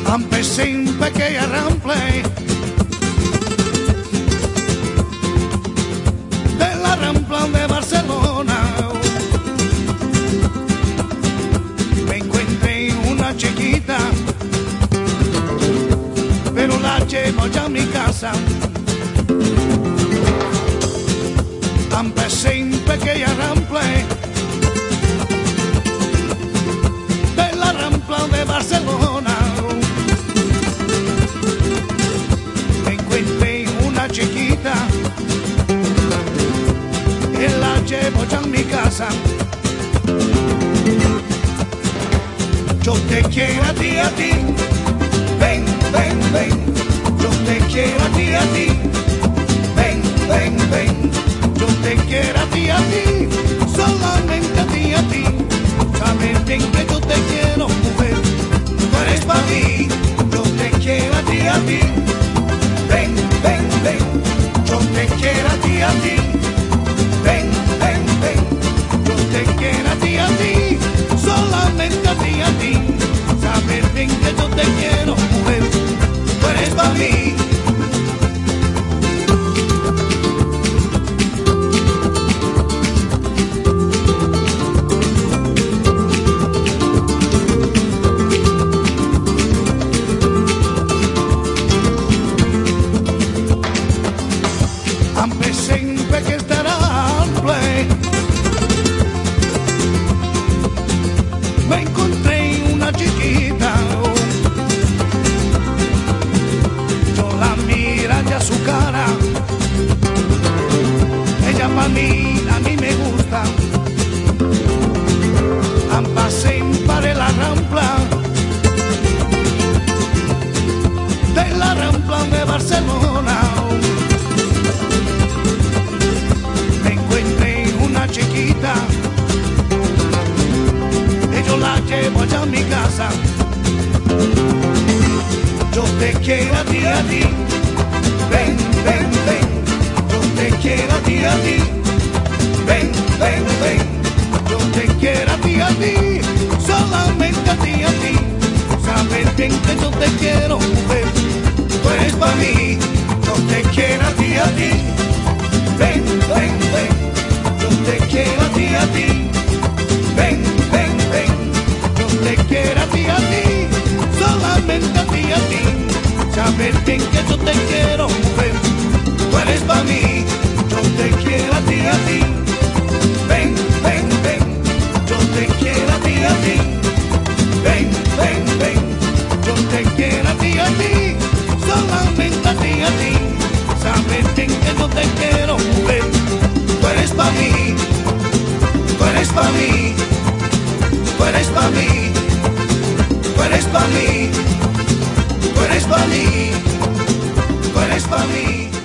Empecé un pequeño rample de la Rambla de Barcelona. Me encontré una chiquita, pero la llevo ya a mi casa. Empecé un pequeño rample de la Rambla de Barcelona. Me encontré una chiquita y la llevo ya en mi casa. Yo te quiero a ti, ven, ven, ven. Yo te quiero a ti, ven, ven, ven. Yo te quiero a ti, solamente a ti. Sabes bien que yo te quiero, mujer, tú eres para mí. Yo te quiero a ti, ven, ven, ven. Yo te quiero a ti, ven, ven, ven. Yo te quiero a ti, solamente a ti. Sabes bien que yo te quiero, mujer, tú eres para mí. Siempre que estará play, me encontré una chiquita. Yo la mira ya su cara, ella para mí, a mí me gusta. Pasé para la Rambla de la Rambla de Barcelona. Chiquita, y yo la llevo allá a mi casa. Yo te quiero a ti, ven, ven, ven. Yo te quiero a ti, ven, ven, ven. Yo te quiero a ti, solamente a ti. Sabes bien que yo te quiero, mujer, tú eres para mí. Yo te quiero a ti, ven, ven, ven. Yo te quiero a ti, ven, ven, ven. Yo te quiero a ti, solamente a ti. Sabes bien que yo te quiero, mujer, tú eres para mí. Yo te quiero a ti, ven, ven, ven. Yo te quiero a ti, ven, ven, ven. Yo te quiero a ti, solamente a ti. Sabes bien que yo te quiero, mujer, tú eres para mí, tú eres para mí, tú eres para mí, tú eres para mí, tú eres para mí, tú eres para mí.